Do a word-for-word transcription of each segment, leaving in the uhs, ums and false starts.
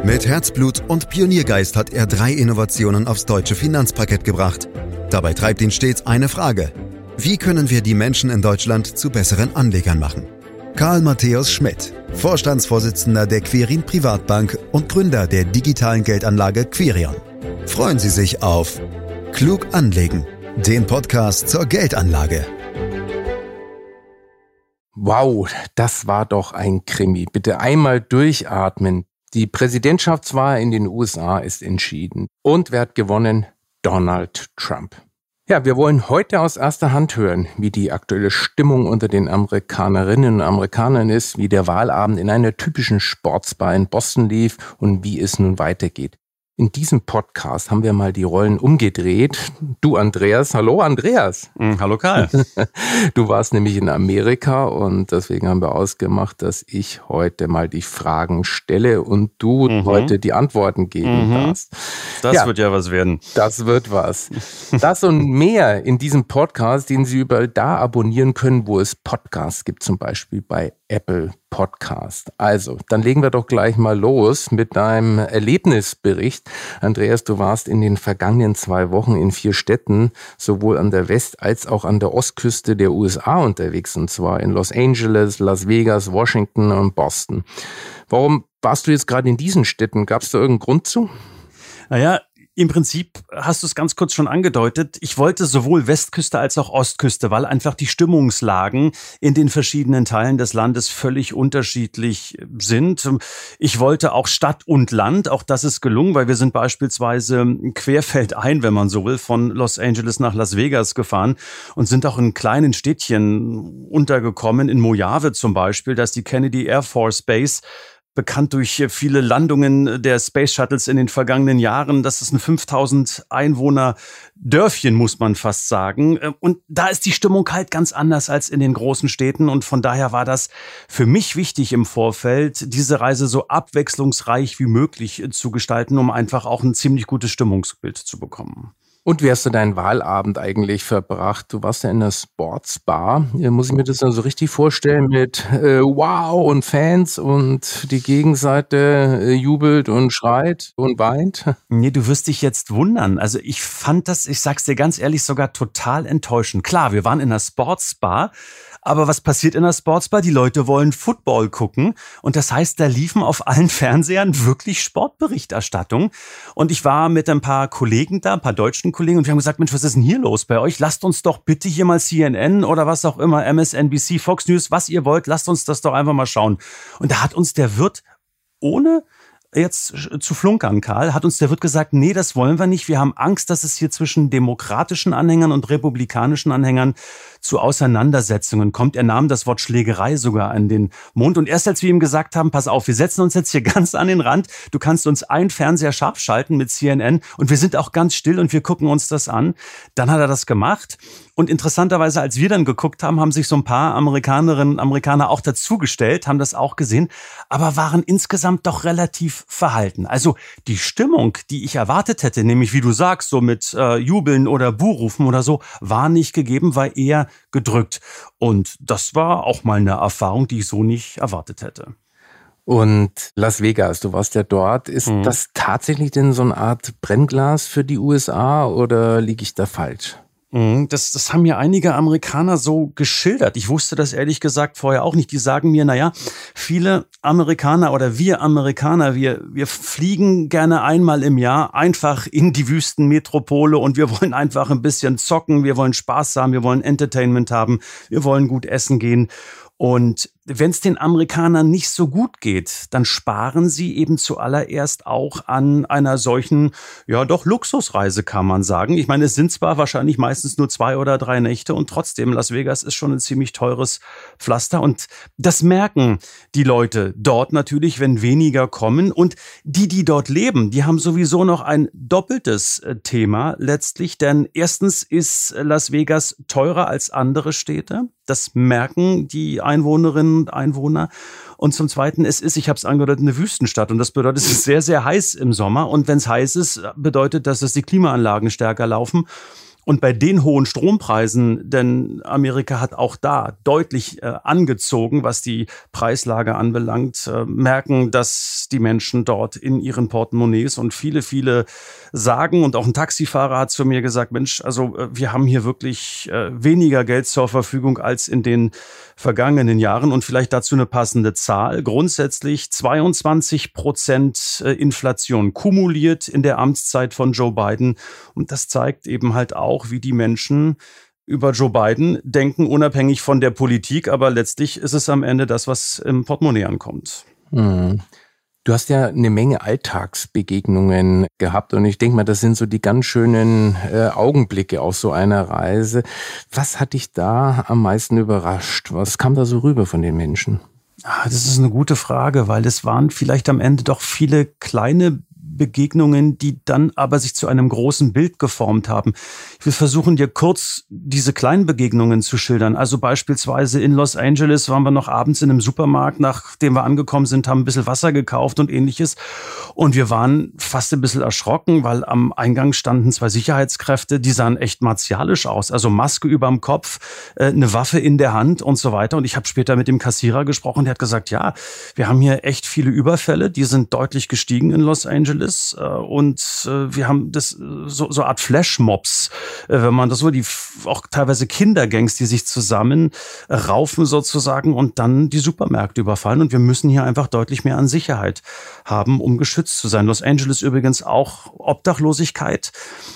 Mit Herzblut und Pioniergeist hat er drei Innovationen aufs deutsche Finanzparkett gebracht. Dabei treibt ihn stets eine Frage: Wie können wir die Menschen in Deutschland zu besseren Anlegern machen? Karl Matthäus Schmidt, Vorstandsvorsitzender der Quirin Privatbank und Gründer der digitalen Geldanlage Quirion. Freuen Sie sich auf Klug anlegen, den Podcast zur Geldanlage. Wow, das war doch ein Krimi. Bitte einmal durchatmen. Die Präsidentschaftswahl in den U S A ist entschieden. Und wer hat gewonnen? Donald Trump. Ja, wir wollen heute aus erster Hand hören, wie die aktuelle Stimmung unter den Amerikanerinnen und Amerikanern ist, wie der Wahlabend in einer typischen Sportsbar in Boston lief und wie es nun weitergeht. In diesem Podcast haben wir mal die Rollen umgedreht. Du, Andreas. Hallo, Andreas. Mm, hallo, Karl. Du warst nämlich in Amerika und deswegen haben wir ausgemacht, dass ich heute mal die Fragen stelle und du mhm. heute die Antworten geben mhm. darfst. Das ja, wird ja was werden. Das wird was. Das und mehr in diesem Podcast, den Sie überall da abonnieren können, wo es Podcasts gibt, zum Beispiel bei Apple Podcast. Also, dann legen wir doch gleich mal los mit deinem Erlebnisbericht. Andreas, du warst in den vergangenen zwei Wochen in vier Städten, sowohl an der West- als auch an der Ostküste der U S A unterwegs, und zwar in Los Angeles, Las Vegas, Washington und Boston. Warum warst du jetzt gerade in diesen Städten? Gab es da irgendeinen Grund zu? Naja, im Prinzip hast du es ganz kurz schon angedeutet. Ich wollte sowohl Westküste als auch Ostküste, weil einfach die Stimmungslagen in den verschiedenen Teilen des Landes völlig unterschiedlich sind. Ich wollte auch Stadt und Land, auch das ist gelungen, weil wir sind beispielsweise querfeldein, wenn man so will, von Los Angeles nach Las Vegas gefahren und sind auch in kleinen Städtchen untergekommen, in Mojave zum Beispiel, da ist die Kennedy Air Force Base, bekannt durch viele Landungen der Space Shuttles in den vergangenen Jahren. Das ist ein fünftausend Einwohner Dörfchen, muss man fast sagen. Und da ist die Stimmung halt ganz anders als in den großen Städten. Und von daher war das für mich wichtig im Vorfeld, diese Reise so abwechslungsreich wie möglich zu gestalten, um einfach auch ein ziemlich gutes Stimmungsbild zu bekommen. Und wie hast du deinen Wahlabend eigentlich verbracht? Du warst ja in der Sportsbar. Muss ich mir das dann so richtig vorstellen mit äh, Wow und Fans und die Gegenseite äh, jubelt und schreit und weint? Nee, du wirst dich jetzt wundern. Also ich fand das, ich sag's dir ganz ehrlich, sogar total enttäuschend. Klar, wir waren in der Sportsbar, aber was passiert in der Sportsbar? Die Leute wollen Football gucken und das heißt, da liefen auf allen Fernsehern wirklich Sportberichterstattung und ich war mit ein paar Kollegen da, ein paar deutschen Kollegen und wir haben gesagt, Mensch, was ist denn hier los bei euch? Lasst uns doch bitte hier mal C N N oder was auch immer, M S N B C, Fox News, was ihr wollt, lasst uns das doch einfach mal schauen. Und da hat uns der Wirt ohne jetzt zu flunkern, Karl, hat uns der Wirt gesagt, nee, das wollen wir nicht. Wir haben Angst, dass es hier zwischen demokratischen Anhängern und republikanischen Anhängern zu Auseinandersetzungen kommt. Er nahm das Wort Schlägerei sogar an den Mund. Und erst als wir ihm gesagt haben, pass auf, wir setzen uns jetzt hier ganz an den Rand, du kannst uns einen Fernseher scharf schalten mit C N N und wir sind auch ganz still und wir gucken uns das an. Dann hat er das gemacht. Und interessanterweise, als wir dann geguckt haben, haben sich so ein paar Amerikanerinnen und Amerikaner auch dazugestellt, haben das auch gesehen, aber waren insgesamt doch relativ verhalten. Also die Stimmung, die ich erwartet hätte, nämlich wie du sagst, so mit äh, Jubeln oder Buhrufen oder so, war nicht gegeben, war eher gedrückt. Und das war auch mal eine Erfahrung, die ich so nicht erwartet hätte. Und Las Vegas, du warst ja dort. Ist mhm. das tatsächlich denn so eine Art Brennglas für die U S A oder liege ich da falsch? Das, das haben mir einige Amerikaner so geschildert. Ich wusste das ehrlich gesagt vorher auch nicht. Die sagen mir, naja, viele Amerikaner oder wir Amerikaner, wir, wir fliegen gerne einmal im Jahr einfach in die Wüstenmetropole und wir wollen einfach ein bisschen zocken, wir wollen Spaß haben, wir wollen Entertainment haben, wir wollen gut essen gehen. Und wenn es den Amerikanern nicht so gut geht, dann sparen sie eben zuallererst auch an einer solchen, ja doch Luxusreise, kann man sagen. Ich meine, es sind zwar wahrscheinlich meistens nur zwei oder drei Nächte und trotzdem, Las Vegas ist schon ein ziemlich teures Pflaster und das merken die Leute dort natürlich, wenn weniger kommen. Und die, die dort leben, die haben sowieso noch ein doppeltes Thema letztlich, denn erstens ist Las Vegas teurer als andere Städte. Das merken die Einwohnerinnen und Einwohner. Und zum Zweiten, es ist, ich habe es angedeutet, eine Wüstenstadt. Und das bedeutet, es ist sehr, sehr heiß im Sommer. Und wenn es heiß ist, bedeutet das, dass die Klimaanlagen stärker laufen. Und bei den hohen Strompreisen, denn Amerika hat auch da deutlich äh, angezogen, was die Preislage anbelangt, äh, merken, dass die Menschen dort in ihren Portemonnaies und viele, viele sagen, und auch ein Taxifahrer hat zu mir gesagt, Mensch, also äh, wir haben hier wirklich äh, weniger Geld zur Verfügung als in den vergangenen Jahren. Und vielleicht dazu eine passende Zahl. Grundsätzlich zweiundzwanzig Prozent Inflation kumuliert in der Amtszeit von Joe Biden. Und das zeigt eben halt auch, auch wie die Menschen über Joe Biden denken, unabhängig von der Politik. Aber letztlich ist es am Ende das, was im Portemonnaie ankommt. Mhm. Du hast ja eine Menge Alltagsbegegnungen gehabt und ich denke mal, das sind so die ganz schönen äh, Augenblicke auf so einer Reise. Was hat dich da am meisten überrascht? Was kam da so rüber von den Menschen? Ah, das ist eine gute Frage, weil es waren vielleicht am Ende doch viele kleine Begegnungen, die dann aber sich zu einem großen Bild geformt haben. Ich will versuchen, dir kurz diese kleinen Begegnungen zu schildern. Also beispielsweise in Los Angeles waren wir noch abends in einem Supermarkt, nachdem wir angekommen sind, haben ein bisschen Wasser gekauft und ähnliches. Und wir waren fast ein bisschen erschrocken, weil am Eingang standen zwei Sicherheitskräfte, die sahen echt martialisch aus. Also Maske überm Kopf, eine Waffe in der Hand und so weiter. Und ich habe später mit dem Kassierer gesprochen, der hat gesagt, ja, wir haben hier echt viele Überfälle, die sind deutlich gestiegen in Los Angeles. Und wir haben das so, so Art Flashmobs, wenn man das so, die auch teilweise Kindergangs, die sich zusammen raufen sozusagen und dann die Supermärkte überfallen. Und wir müssen hier einfach deutlich mehr an Sicherheit haben, um geschützt zu sein. Los Angeles übrigens auch Obdachlosigkeit.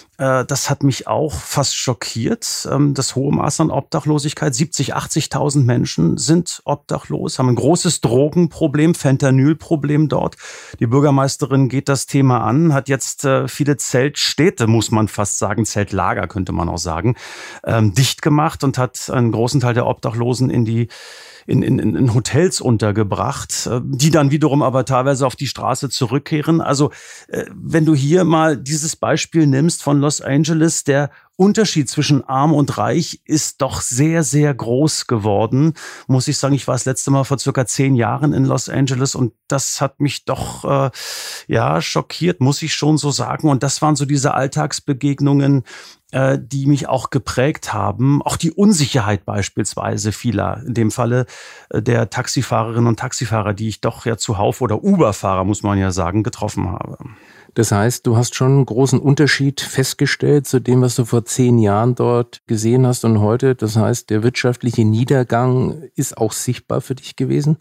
Das hat mich auch fast schockiert, das hohe Maß an Obdachlosigkeit. siebzig, achtzigtausend Menschen sind obdachlos, haben ein großes Drogenproblem, Fentanylproblem dort. Die Bürgermeisterin geht das Thema an, hat jetzt viele Zeltstädte, muss man fast sagen, Zeltlager könnte man auch sagen, dicht gemacht und hat einen großen Teil der Obdachlosen in die In, in, in Hotels untergebracht, die dann wiederum aber teilweise auf die Straße zurückkehren. Also wenn du hier mal dieses Beispiel nimmst von Los Angeles, der Unterschied zwischen arm und reich ist doch sehr, sehr groß geworden. Muss ich sagen, ich war das letzte Mal vor circa zehn Jahren in Los Angeles und das hat mich doch äh, ja schockiert, muss ich schon so sagen. Und das waren so diese Alltagsbegegnungen, äh, die mich auch geprägt haben. Auch die Unsicherheit beispielsweise vieler, in dem Falle äh, der Taxifahrerinnen und Taxifahrer, die ich doch ja zuhauf oder Uber-Fahrer, muss man ja sagen, getroffen habe. Das heißt, du hast schon einen großen Unterschied festgestellt zu dem, was du vor zehn Jahren dort gesehen hast und heute. Das heißt, der wirtschaftliche Niedergang ist auch sichtbar für dich gewesen?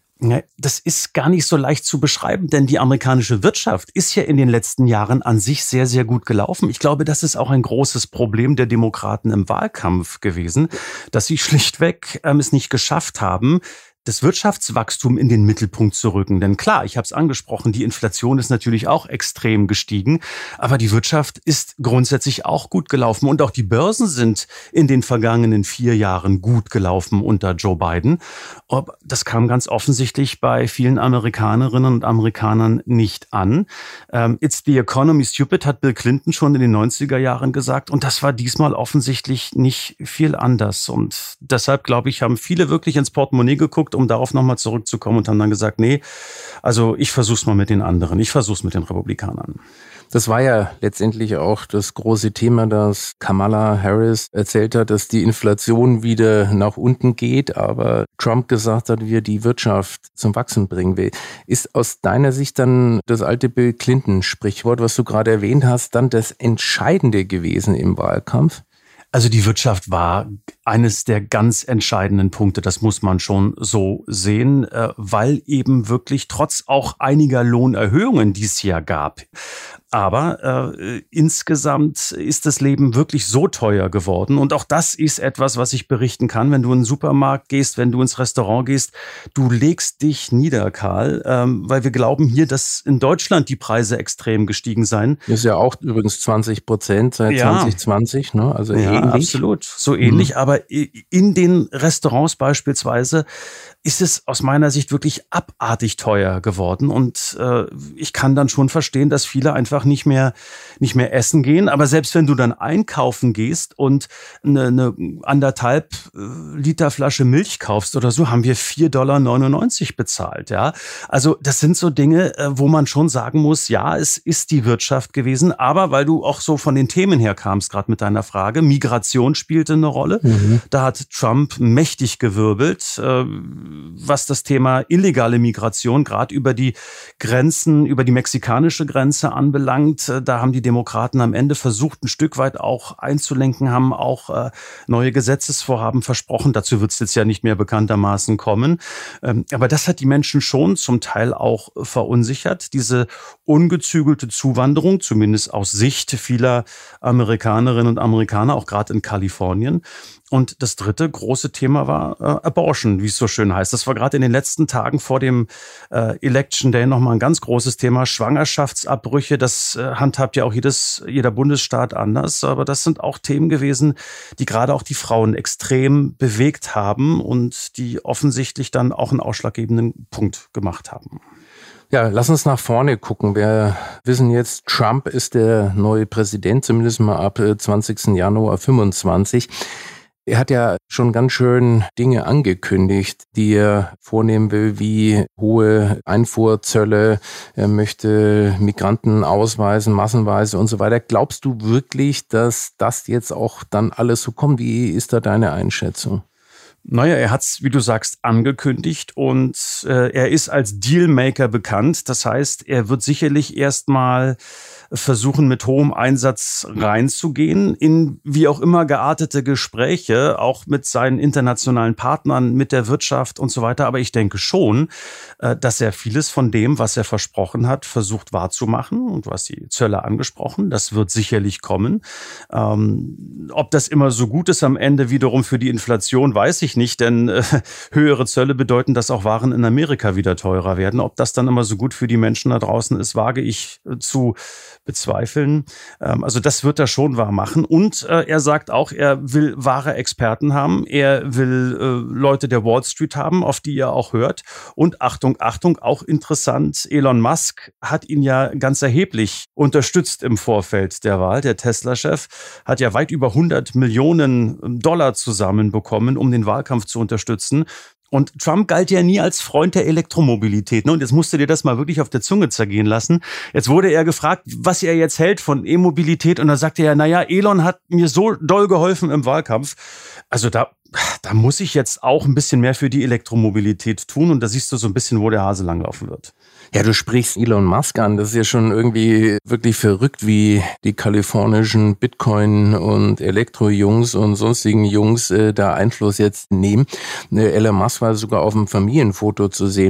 Das ist gar nicht so leicht zu beschreiben, denn die amerikanische Wirtschaft ist ja in den letzten Jahren an sich sehr, sehr gut gelaufen. Ich glaube, das ist auch ein großes Problem der Demokraten im Wahlkampf gewesen, dass sie schlichtweg ähm, es nicht geschafft haben, das Wirtschaftswachstum in den Mittelpunkt zu rücken. Denn klar, ich habe es angesprochen, die Inflation ist natürlich auch extrem gestiegen, aber die Wirtschaft ist grundsätzlich auch gut gelaufen und auch die Börsen sind in den vergangenen vier Jahren gut gelaufen unter Joe Biden. Aber das kam ganz offensichtlich bei vielen Amerikanerinnen und Amerikanern nicht an. It's the economy stupid, hat Bill Clinton schon in den neunziger Jahren gesagt und das war diesmal offensichtlich nicht viel anders. Und deshalb, glaube ich, haben viele wirklich ins Portemonnaie geguckt, um darauf nochmal zurückzukommen und haben dann gesagt, nee, also ich versuch's mal mit den anderen, ich versuch's mit den Republikanern. Das war ja letztendlich auch das große Thema, dass Kamala Harris erzählt hat, dass die Inflation wieder nach unten geht, aber Trump gesagt hat, wie er die Wirtschaft zum Wachsen bringen will. Ist aus deiner Sicht dann das alte Bill Clinton-Sprichwort, was du gerade erwähnt hast, dann das Entscheidende gewesen im Wahlkampf? Also die Wirtschaft war eines der ganz entscheidenden Punkte, das muss man schon so sehen, weil eben wirklich trotz auch einiger Lohnerhöhungen, die es ja gab, aber äh, insgesamt ist das Leben wirklich so teuer geworden. Und auch das ist etwas, was ich berichten kann. Wenn du in den Supermarkt gehst, wenn du ins Restaurant gehst, du legst dich nieder, Karl, ähm, weil wir glauben hier, dass in Deutschland die Preise extrem gestiegen seien. Das ist ja auch übrigens zwanzig Prozent seit ja. zwanzig zwanzig, ne? Also ja, ähnlich. Absolut, so ähnlich. Mhm. Aber in den Restaurants beispielsweise ist es aus meiner Sicht wirklich abartig teuer geworden. Und äh, ich kann dann schon verstehen, dass viele einfach nicht mehr, nicht mehr essen gehen. Aber selbst wenn du dann einkaufen gehst und eine, eine anderthalb Liter Flasche Milch kaufst oder so, haben wir vier Komma neunundneunzig Dollar bezahlt, ja. Also das sind so Dinge, wo man schon sagen muss, ja, es ist die Wirtschaft gewesen, aber weil du auch so von den Themen her kamst, gerade mit deiner Frage, Migration spielte eine Rolle. Mhm. Da hat Trump mächtig gewirbelt, was das Thema illegale Migration, gerade über die Grenzen, über die mexikanische Grenze anbelangt. Da haben die Demokraten am Ende versucht, ein Stück weit auch einzulenken, haben auch neue Gesetzesvorhaben versprochen. Dazu wird es jetzt ja nicht mehr bekanntermaßen kommen. Aber das hat die Menschen schon zum Teil auch verunsichert. Diese ungezügelte Zuwanderung, zumindest aus Sicht vieler Amerikanerinnen und Amerikaner, auch gerade in Kalifornien. Und das dritte große Thema war äh, Abortion, wie es so schön heißt. Das war gerade in den letzten Tagen vor dem äh, Election Day nochmal ein ganz großes Thema. Schwangerschaftsabbrüche, das äh, handhabt ja auch jedes, jeder Bundesstaat anders. Aber das sind auch Themen gewesen, die gerade auch die Frauen extrem bewegt haben und die offensichtlich dann auch einen ausschlaggebenden Punkt gemacht haben. Ja, lass uns nach vorne gucken. Wir wissen jetzt, Trump ist der neue Präsident, zumindest mal ab zwanzigsten Januar fünfundzwanzig. Er hat ja schon ganz schön Dinge angekündigt, die er vornehmen will, wie hohe Einfuhrzölle. Er möchte Migranten ausweisen, massenweise und so weiter. Glaubst du wirklich, dass das jetzt auch dann alles so kommt? Wie ist da deine Einschätzung? Naja, er hat's, wie du sagst, angekündigt und äh, er ist als Dealmaker bekannt. Das heißt, er wird sicherlich erstmal versuchen, mit hohem Einsatz reinzugehen in wie auch immer geartete Gespräche, auch mit seinen internationalen Partnern, mit der Wirtschaft und so weiter. Aber ich denke schon, dass er vieles von dem, was er versprochen hat, versucht wahrzumachen. Und du hast die Zölle angesprochen, das wird sicherlich kommen. Ähm, ob das immer so gut ist am Ende wiederum für die Inflation, weiß ich nicht, denn äh, höhere Zölle bedeuten, dass auch Waren in Amerika wieder teurer werden. Ob das dann immer so gut für die Menschen da draußen ist, wage ich äh, zu bezweifeln. Also das wird er schon wahr machen. Und äh, er sagt auch, er will wahre Experten haben. Er will äh, Leute der Wall Street haben, auf die er auch hört. Und Achtung, Achtung, auch interessant, Elon Musk hat ihn ja ganz erheblich unterstützt im Vorfeld der Wahl. Der Tesla-Chef hat ja weit über hundert Millionen Dollar zusammenbekommen, um den Wahlkampf zu unterstützen. Und Trump galt ja nie als Freund der Elektromobilität. Und jetzt musst du dir das mal wirklich auf der Zunge zergehen lassen. Jetzt wurde er gefragt, was er jetzt hält von E-Mobilität. Und da sagte er, naja, Elon hat mir so doll geholfen im Wahlkampf. Also da, da muss ich jetzt auch ein bisschen mehr für die Elektromobilität tun. Und da siehst du so ein bisschen, wo der Hase langlaufen wird. Ja, du sprichst Elon Musk an. Das ist ja schon irgendwie wirklich verrückt, wie die kalifornischen Bitcoin- und Elektro-Jungs und sonstigen Jungs äh, da Einfluss jetzt nehmen. Äh, Elon Musk war sogar auf dem Familienfoto zu sehen.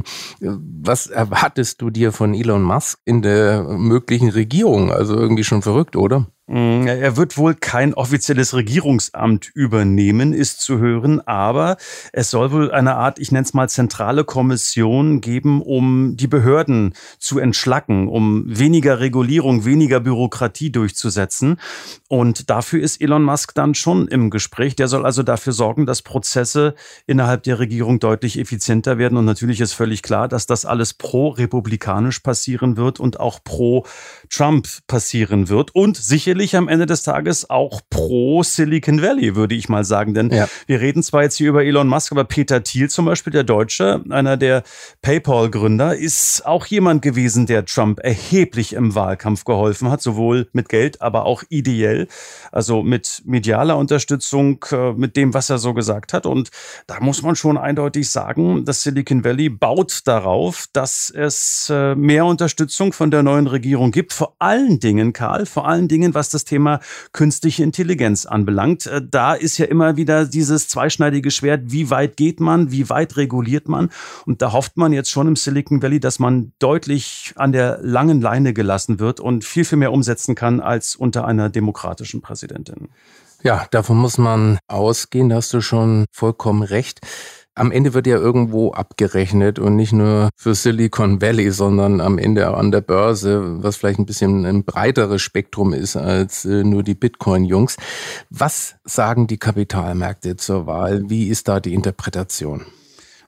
Was erwartest du dir von Elon Musk in der möglichen Regierung? Also irgendwie schon verrückt, oder? Er wird wohl kein offizielles Regierungsamt übernehmen, ist zu hören, aber es soll wohl eine Art, ich nenne es mal zentrale Kommission geben, um die Behörden zu entschlacken, um weniger Regulierung, weniger Bürokratie durchzusetzen. Und dafür ist Elon Musk dann schon im Gespräch. Der soll also dafür sorgen, dass Prozesse innerhalb der Regierung deutlich effizienter werden. Und natürlich ist völlig klar, dass das alles pro-republikanisch passieren wird und auch pro-Trump passieren wird. Und sicherlich am Ende des Tages auch pro Silicon Valley, würde ich mal sagen. Denn ja, wir reden zwar jetzt hier über Elon Musk, aber Peter Thiel zum Beispiel, der Deutsche, einer der PayPal-Gründer, ist auch jemand gewesen, der Trump erheblich im Wahlkampf geholfen hat, sowohl mit Geld, aber auch ideell, also mit medialer Unterstützung, mit dem, was er so gesagt hat. Und da muss man schon eindeutig sagen, das Silicon Valley baut darauf, dass es mehr Unterstützung von der neuen Regierung gibt. Vor allen Dingen, Karl, vor allen Dingen, was das Thema künstliche Intelligenz anbelangt. Da ist ja immer wieder dieses zweischneidige Schwert, wie weit geht man, wie weit reguliert man? Und da hofft man jetzt schon im Silicon Valley, dass man deutlich an der langen Leine gelassen wird und viel, viel mehr umsetzen kann als unter einer demokratischen Präsidentin. Ja, davon muss man ausgehen, da hast du schon vollkommen recht. Am Ende wird ja irgendwo abgerechnet und nicht nur für Silicon Valley, sondern am Ende auch an der Börse, was vielleicht ein bisschen ein breiteres Spektrum ist als nur die Bitcoin-Jungs. Was sagen die Kapitalmärkte zur Wahl? Wie ist da die Interpretation?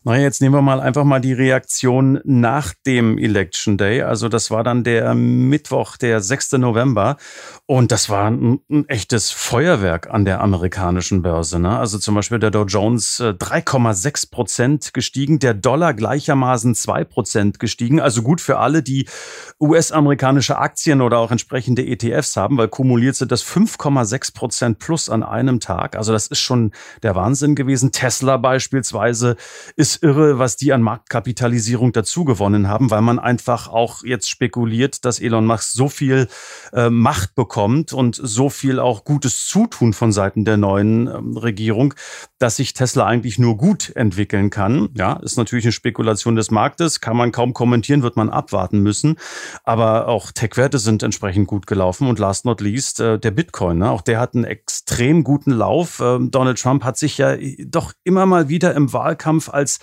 Naja, jetzt nehmen wir mal einfach mal die Reaktion nach dem Election Day. Also das war dann der Mittwoch, der sechster November. Und das war ein, ein echtes Feuerwerk an der amerikanischen Börse, ne? Also zum Beispiel der Dow Jones drei Komma sechs Prozent gestiegen, der Dollar gleichermaßen zwei Prozent gestiegen. Also gut für alle, die U S-amerikanische Aktien oder auch entsprechende E T Fs haben, weil kumuliert sind das fünf Komma sechs Prozent plus an einem Tag. Also das ist schon der Wahnsinn gewesen. Tesla beispielsweise ist irre, was die an Marktkapitalisierung dazu gewonnen haben, weil man einfach auch jetzt spekuliert, dass Elon Musk so viel äh, Macht bekommt und so viel auch gutes Zutun von Seiten der neuen ähm, Regierung, dass sich Tesla eigentlich nur gut entwickeln kann. Ja, ist natürlich eine Spekulation des Marktes, kann man kaum kommentieren, wird man abwarten müssen. Aber auch Tech-Werte sind entsprechend gut gelaufen und last not least äh, der Bitcoin, ne? Auch der hat einen extrem guten Lauf. Ähm, Donald Trump hat sich ja doch immer mal wieder im Wahlkampf als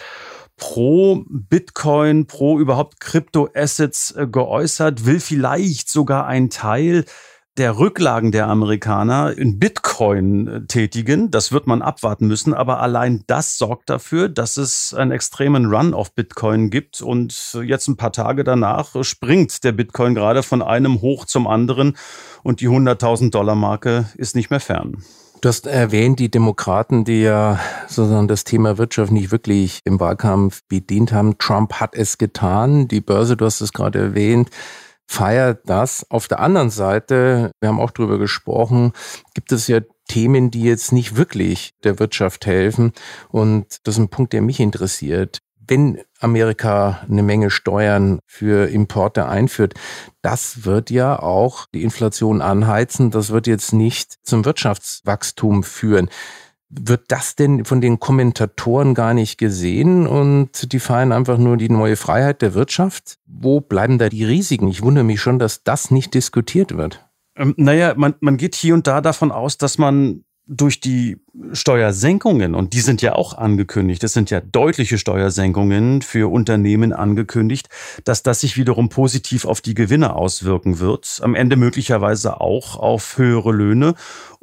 pro Bitcoin, pro überhaupt Kryptoassets geäußert, will vielleicht sogar einen Teil der Rücklagen der Amerikaner in Bitcoin tätigen. Das wird man abwarten müssen, aber allein das sorgt dafür, dass es einen extremen Run auf Bitcoin gibt und jetzt ein paar Tage danach springt der Bitcoin gerade von einem hoch zum anderen und die hunderttausend Dollar Marke ist nicht mehr fern. Du hast erwähnt, die Demokraten, die ja sozusagen das Thema Wirtschaft nicht wirklich im Wahlkampf bedient haben. Trump hat es getan. Die Börse, du hast es gerade erwähnt, feiert das. Auf der anderen Seite, wir haben auch drüber gesprochen, gibt es ja Themen, die jetzt nicht wirklich der Wirtschaft helfen. Und das ist ein Punkt, der mich interessiert. Wenn Amerika eine Menge Steuern für Importe einführt, das wird ja auch die Inflation anheizen. Das wird jetzt nicht zum Wirtschaftswachstum führen. Wird das denn von den Kommentatoren gar nicht gesehen und die feiern einfach nur die neue Freiheit der Wirtschaft? Wo bleiben da die Risiken? Ich wundere mich schon, dass das nicht diskutiert wird. Ähm, naja, man, man geht hier und da davon aus, dass man durch die Steuersenkungen, und die sind ja auch angekündigt, es sind ja deutliche Steuersenkungen für Unternehmen angekündigt, dass das sich wiederum positiv auf die Gewinne auswirken wird, am Ende möglicherweise auch auf höhere Löhne.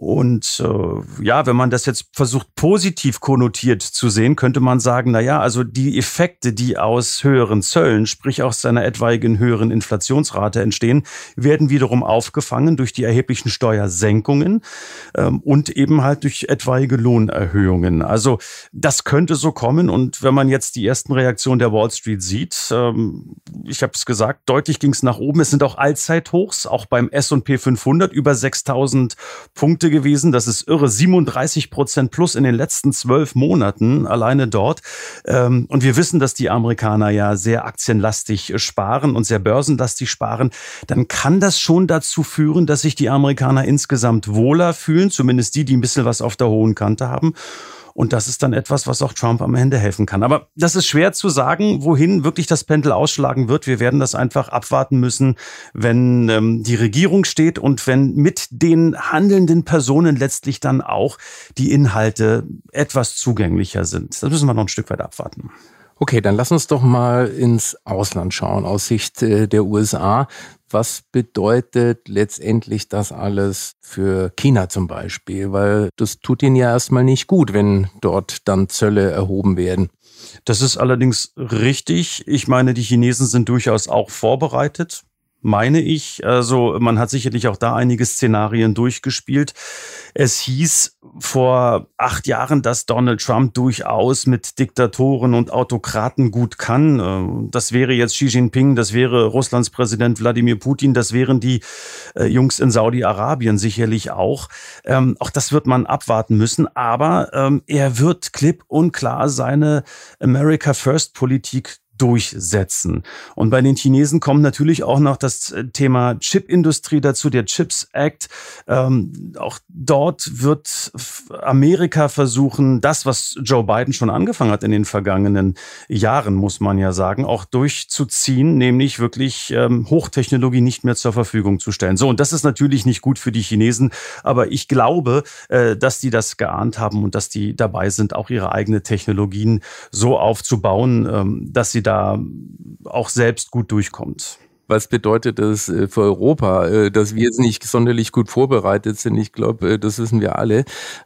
Und äh, ja, wenn man das jetzt versucht positiv konnotiert zu sehen, könnte man sagen, na ja, also die Effekte, die aus höheren Zöllen, sprich aus einer etwaigen höheren Inflationsrate entstehen, werden wiederum aufgefangen durch die erheblichen Steuersenkungen ähm, und eben halt durch etwaige Lohnerhöhungen. Also das könnte so kommen. Und wenn man jetzt die ersten Reaktionen der Wall Street sieht, ähm, ich habe es gesagt, deutlich ging es nach oben. Es sind auch Allzeithochs, auch beim S und P fünfhundert über sechstausend Punkte gewesen. Das ist irre, siebenunddreißig Prozent plus in den letzten zwölf Monaten alleine dort. Ähm, und wir wissen, dass die Amerikaner ja sehr aktienlastig sparen und sehr börsenlastig sparen. Dann kann das schon dazu führen, dass sich die Amerikaner insgesamt wohler fühlen, zumindest die, die ein bisschen was auf der hohen Kante haben. Und das ist dann etwas, was auch Trump am Ende helfen kann. Aber das ist schwer zu sagen, wohin wirklich das Pendel ausschlagen wird. Wir werden das einfach abwarten müssen, wenn ähm, die Regierung steht und wenn mit den handelnden Personen letztlich dann auch die Inhalte etwas zugänglicher sind. Das müssen wir noch ein Stück weit abwarten. Okay, dann lass uns doch mal ins Ausland schauen, aus Sicht äh, der U S A. Was bedeutet letztendlich das alles für China zum Beispiel? Weil das tut ihnen ja erstmal nicht gut, wenn dort dann Zölle erhoben werden. Das ist allerdings richtig. Ich meine, die Chinesen sind durchaus auch vorbereitet, meine ich. Also man hat sicherlich auch da einige Szenarien durchgespielt. Es hieß vor acht Jahren, dass Donald Trump durchaus mit Diktatoren und Autokraten gut kann. Das wäre jetzt Xi Jinping, das wäre Russlands Präsident Wladimir Putin, das wären die Jungs in Saudi-Arabien sicherlich auch. Ähm, auch das wird man abwarten müssen. Aber ähm, er wird klipp und klar seine America First Politik durchsetzen. Und bei den Chinesen kommt natürlich auch noch das Thema Chipindustrie dazu, der Chips Act. Ähm, auch dort wird Amerika versuchen, das, was Joe Biden schon angefangen hat in den vergangenen Jahren, muss man ja sagen, auch durchzuziehen, nämlich wirklich ähm, Hochtechnologie nicht mehr zur Verfügung zu stellen. So, und das ist natürlich nicht gut für die Chinesen, aber ich glaube, äh, dass die das geahnt haben und dass die dabei sind, auch ihre eigene Technologien so aufzubauen, ähm, dass sie da auch selbst gut durchkommt. Was bedeutet das für Europa, dass wir jetzt nicht sonderlich gut vorbereitet sind? Ich glaube, das wissen wir alle. Aber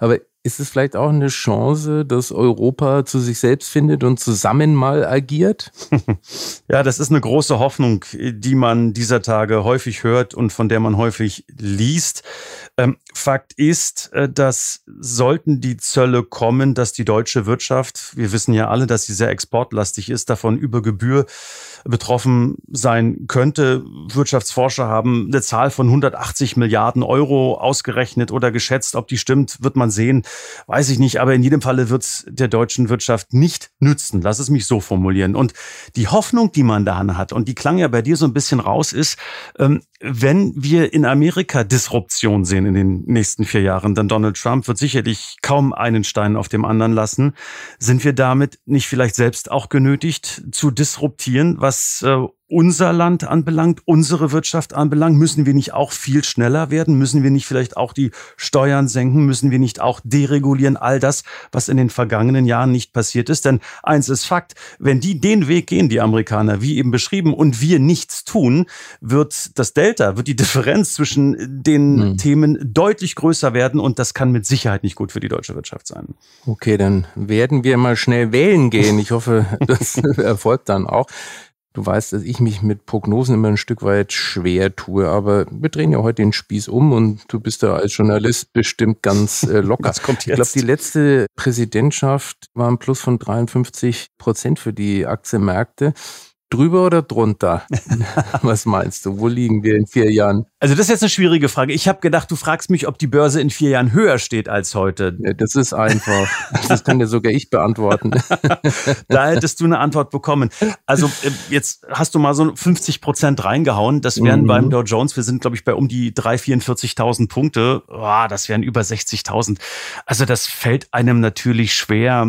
Ist es vielleicht auch eine Chance, dass Europa zu sich selbst findet und zusammen mal agiert? Ja, das ist eine große Hoffnung, die man dieser Tage häufig hört und von der man häufig liest. Ähm, Fakt ist, dass sollten die Zölle kommen, dass die deutsche Wirtschaft, wir wissen ja alle, dass sie sehr exportlastig ist, davon über Gebühr betroffen sein könnte. Wirtschaftsforscher haben eine Zahl von hundertachtzig Milliarden Euro ausgerechnet oder geschätzt. Ob die stimmt, wird man sehen, weiß ich nicht. Aber in jedem Falle wird es der deutschen Wirtschaft nicht nützen. Lass es mich so formulieren. Und die Hoffnung, die man da hat, und die klang ja bei dir so ein bisschen raus, ist, ähm, wenn wir in Amerika Disruption sehen in den nächsten vier Jahren, dann Donald Trump wird sicherlich kaum einen Stein auf dem anderen lassen, sind wir damit nicht vielleicht selbst auch genötigt zu disruptieren, was äh, unser Land anbelangt, unsere Wirtschaft anbelangt? Müssen wir nicht auch viel schneller werden? Müssen wir nicht vielleicht auch die Steuern senken? Müssen wir nicht auch deregulieren? All das, was in den vergangenen Jahren nicht passiert ist. Denn eins ist Fakt, wenn die den Weg gehen, die Amerikaner, wie eben beschrieben, und wir nichts tun, wird das Delta, wird die Differenz zwischen den hm. Themen deutlich größer werden. Und das kann mit Sicherheit nicht gut für die deutsche Wirtschaft sein. Okay, dann werden wir mal schnell wählen gehen. Ich hoffe, das erfolgt dann auch. Du weißt, dass ich mich mit Prognosen immer ein Stück weit schwer tue, aber wir drehen ja heute den Spieß um und du bist da als Journalist bestimmt ganz äh, locker. Was kommt jetzt? Ich glaube, die letzte Präsidentschaft war ein Plus von dreiundfünfzig Prozent für die Aktienmärkte. Drüber oder drunter? Was meinst du? Wo liegen wir in vier Jahren? Also das ist jetzt eine schwierige Frage. Ich habe gedacht, du fragst mich, ob die Börse in vier Jahren höher steht als heute. Ja, das ist einfach. Das kann ja sogar ich beantworten. Da hättest du eine Antwort bekommen. Also jetzt hast du mal so fünfzig Prozent reingehauen. Das wären mhm. beim Dow Jones, wir sind glaube ich bei um die drei, vierundvierzigtausend Punkte. Oh, das wären über sechzigtausend. Also das fällt einem natürlich schwer,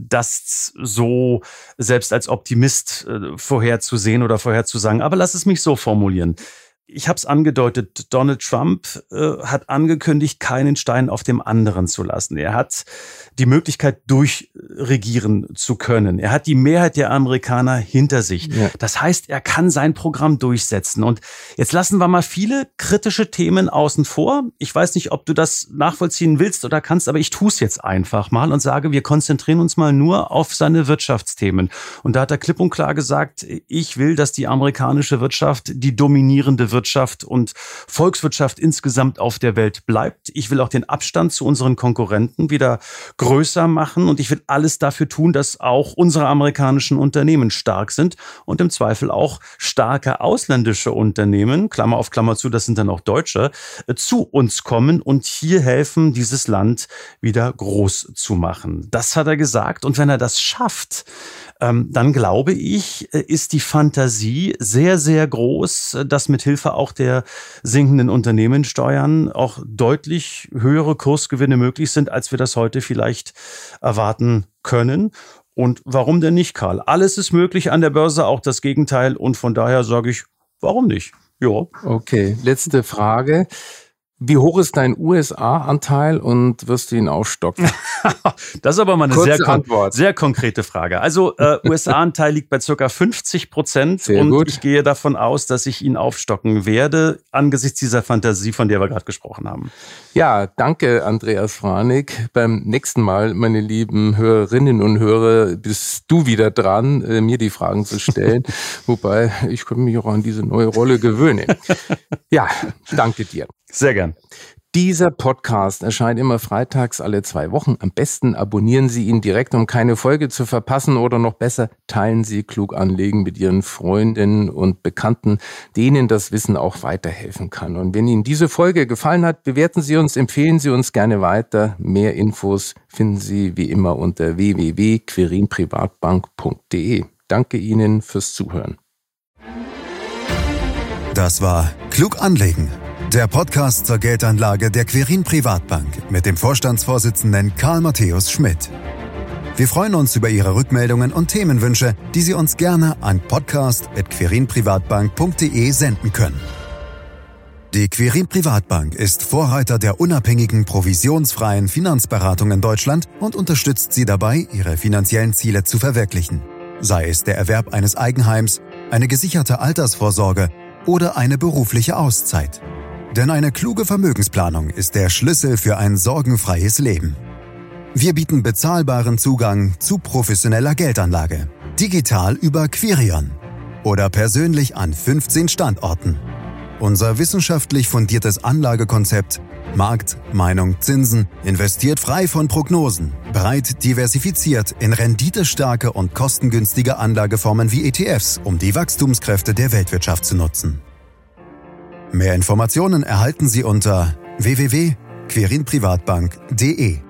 das so selbst als Optimist vorherzusehen oder vorherzusagen. Aber lass es mich so formulieren. Ich habe es angedeutet, Donald Trump äh, hat angekündigt, keinen Stein auf dem anderen zu lassen. Er hat die Möglichkeit, durchregieren zu können. Er hat die Mehrheit der Amerikaner hinter sich. Ja. Das heißt, er kann sein Programm durchsetzen. Und jetzt lassen wir mal viele kritische Themen außen vor. Ich weiß nicht, ob du das nachvollziehen willst oder kannst, aber ich tue es jetzt einfach mal und sage, wir konzentrieren uns mal nur auf seine Wirtschaftsthemen. Und da hat er klipp und klar gesagt, ich will, dass die amerikanische Wirtschaft die dominierende Wirtschaft und Volkswirtschaft insgesamt auf der Welt bleibt. Ich will auch den Abstand zu unseren Konkurrenten wieder größer machen und ich will alles dafür tun, dass auch unsere amerikanischen Unternehmen stark sind und im Zweifel auch starke ausländische Unternehmen, Klammer auf Klammer zu, das sind dann auch Deutsche, zu uns kommen und hier helfen, dieses Land wieder groß zu machen. Das hat er gesagt und wenn er das schafft, dann glaube ich, ist die Fantasie sehr, sehr groß, dass mit Hilfe auch der sinkenden Unternehmenssteuern auch deutlich höhere Kursgewinne möglich sind, als wir das heute vielleicht erwarten können. Und warum denn nicht, Karl? Alles ist möglich an der Börse, auch das Gegenteil. Und von daher sage ich, warum nicht? Ja. Okay, letzte Frage. Wie hoch ist dein U S A-Anteil und wirst du ihn aufstocken? Das ist aber mal eine sehr, kon- sehr konkrete Frage. Also äh, U S A-Anteil liegt bei ca. fünfzig Prozent sehr und gut. Ich gehe davon aus, dass ich ihn aufstocken werde, angesichts dieser Fantasie, von der wir gerade gesprochen haben. Ja, danke Andreas Franig. Beim nächsten Mal, meine lieben Hörerinnen und Hörer, bist du wieder dran, äh, mir die Fragen zu stellen. Wobei, ich könnte mich auch an diese neue Rolle gewöhnen. Ja, danke dir. Sehr gern. Dieser Podcast erscheint immer freitags alle zwei Wochen. Am besten abonnieren Sie ihn direkt, um keine Folge zu verpassen oder noch besser, teilen Sie Klug anlegen mit Ihren Freundinnen und Bekannten, denen das Wissen auch weiterhelfen kann. Und wenn Ihnen diese Folge gefallen hat, bewerten Sie uns, empfehlen Sie uns gerne weiter. Mehr Infos finden Sie wie immer unter w w w punkt quirinprivatbank punkt d e. Danke Ihnen fürs Zuhören. Das war Klug anlegen. Der Podcast zur Geldanlage der Quirin Privatbank mit dem Vorstandsvorsitzenden Karl Matthäus Schmidt. Wir freuen uns über Ihre Rückmeldungen und Themenwünsche, die Sie uns gerne an podcast at quirinprivatbank punkt d e senden können. Die Quirin Privatbank ist Vorreiter der unabhängigen, provisionsfreien Finanzberatung in Deutschland und unterstützt Sie dabei, Ihre finanziellen Ziele zu verwirklichen. Sei es der Erwerb eines Eigenheims, eine gesicherte Altersvorsorge oder eine berufliche Auszeit. Denn eine kluge Vermögensplanung ist der Schlüssel für ein sorgenfreies Leben. Wir bieten bezahlbaren Zugang zu professioneller Geldanlage. Digital über Quirion oder persönlich an fünfzehn Standorten. Unser wissenschaftlich fundiertes Anlagekonzept Markt, Meinung, Zinsen investiert frei von Prognosen, breit diversifiziert in renditestarke und kostengünstige Anlageformen wie E T Fs, um die Wachstumskräfte der Weltwirtschaft zu nutzen. Mehr Informationen erhalten Sie unter w w w punkt quirin privatbank punkt d e.